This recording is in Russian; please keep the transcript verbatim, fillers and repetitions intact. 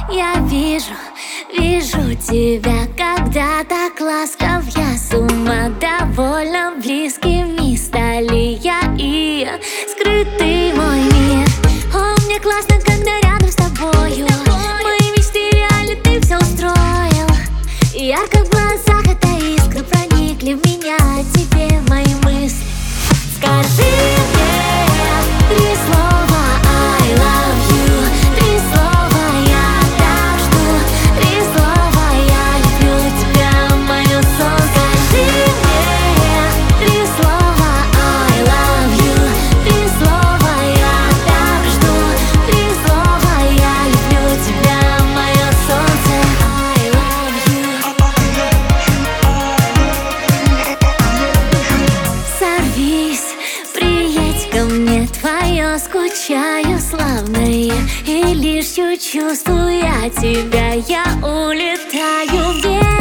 Я вижу, вижу тебя, когда так ласков. Я с ума довольно близкими стали я и скрытый мой мир. О, мне классно, когда рядом с тобою. Мои мечты реально, ты все устроил. Ярко в глазах эта искра проникли в меня. О тебе мои мысли. Скажи мне три слова I love you. Три слова я так жду. Три слова я люблю тебя, мое солнце. Скажи мне три слова I love you. Три слова я так жду. Три слова я люблю тебя, мое солнце. I love you. Сорвись, приедь ко мне, твое скучаю славное. И лишь чувствуя тебя, я улетаю вверх.